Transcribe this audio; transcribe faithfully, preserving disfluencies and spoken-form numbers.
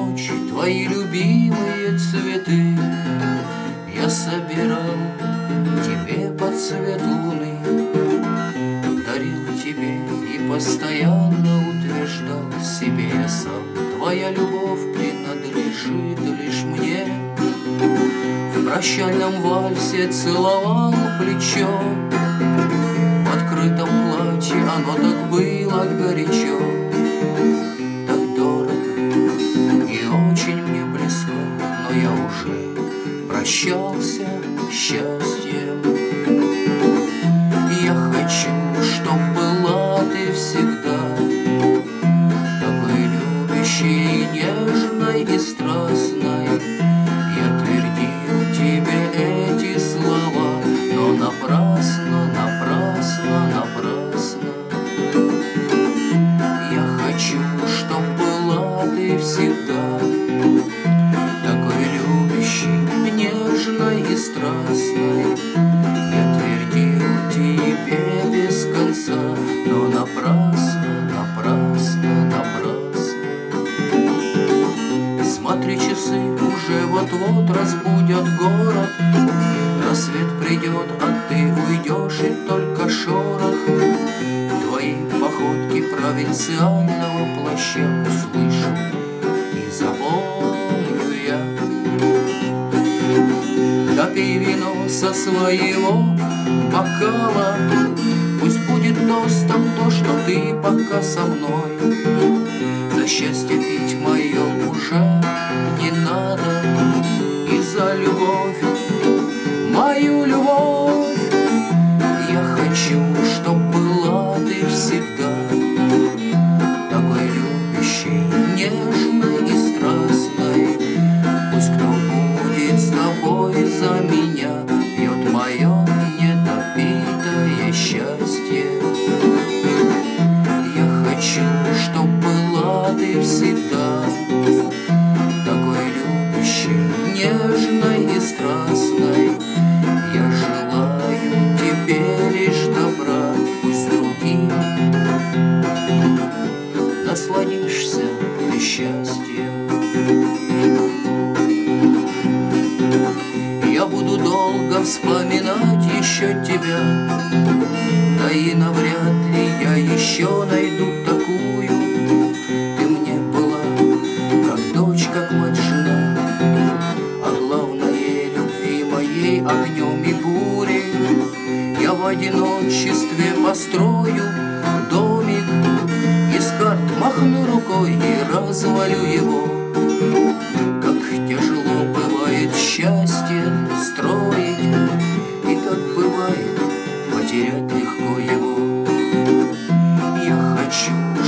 ночь твои любимые цветы я собирал тебе под цвет луны, дарил тебе и постоянно утверждал себе я сам: твоя любовь принадлежит лишь мне. В прощальном вальсе целовал плечо, в открытом платье оно так было горячо, так дорого и очень мне близко, но я уже прощался с счастьем. Я хочу, чтоб была ты всегда такой любящей, нежной и страстной. Я твердил тебе эти слова, но напрасно, напрасно, напрасно. Я хочу, чтоб была ты всегда такой любящей, нежной и страстной. Я твердил тебе без конца, но напрасно, напрасно, напрасно. Смотри, часы уже вот-вот разбудят город. Рассвет придет, а ты уйдешь, и только шорох твои походки провинциального плаща услышу и запомню я. Допей вино со своего бокала, пусть будет тостом то, что ты пока со мной. За счастье пить мое уже не надо, и за любовь, мою любовь. Я хочу, чтоб была ты всегда такой любящей, нежной и страстной. Пусть кто будет с тобой за меня пьет мое недопитое счастье. Я хочу, чтоб была ты всегда такой любящей, нежной и страстной. Я желаю тебе лишь добра, пусть другим насладишься ты счастьем. Я буду долго вспоминать еще тебя, да и навряд ли я еще найду такую. Ты мне была как дочь, как мать, жена, а главное, любви моей огнем и бурей. Я в одиночестве построю домик, из карт махну рукой и развалю его. Как тяжело бывает счастье строить, и как бывает потерять легко его. Я хочу,